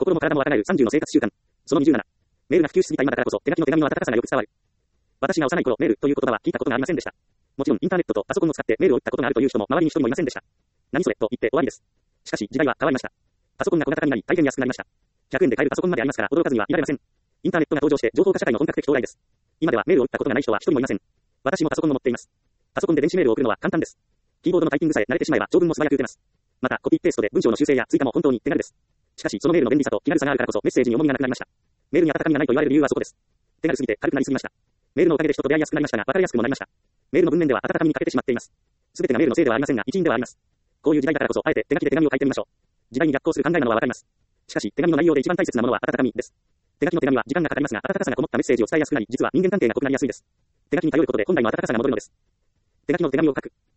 心も体も温める30の生活習慣。その27。メールが普及しすぎた今だからこそ、手書きの手紙の温かさがよく伝わる。私が幼い頃、メールという言葉は聞いたことがありませんでした。もちろん、インターネットとパソコンを使ってメールを打ったことがあるという人も周りに一人もいませんでした。何それと言って終わりです。しかし、時代は変わりました。パソコンが小型になり、大変安くなりました。100円で買えるパソコンまでありますから驚かずにはいられません。インターネットが登場して情報化社会の本格的到来です。今ではメールを打ったことがない人は一人もいません。私もパソコンを持っています。パソコンで電子メールを送るのは簡単です。キーボードのタイピングさえ慣れてしまえば長文も素早く打てます。また、コピーペーストで文章の修正や追加も本当に手軽です。しかし、そのメールの便利さと気軽さがあるからこそメッセージに重みがなくなりました。メールに温かみがないと言われる理由はそこです。手軽すぎて軽くなりすぎました。メールのおかげで人と出会いやすくなりましたが、わかりやすくもなりました。メールの文面では温かみに欠けてしまっています。すべてがメールのせいではありませんが、一因ではあります。こういう時代だからこそ、あえて手書きで手紙を書いてみましょう。時代に逆行する考えなのはわかります。しかし、手紙の内容で一番大切なものは温かみです。手書きの手紙は時間がかかりますが、温かさがこもったメッセージを伝えやすくなり、実は人間関係が濃くなりやすいです。手書きに頼ることで本来の温かさが戻るのです。手書きの手紙を書く。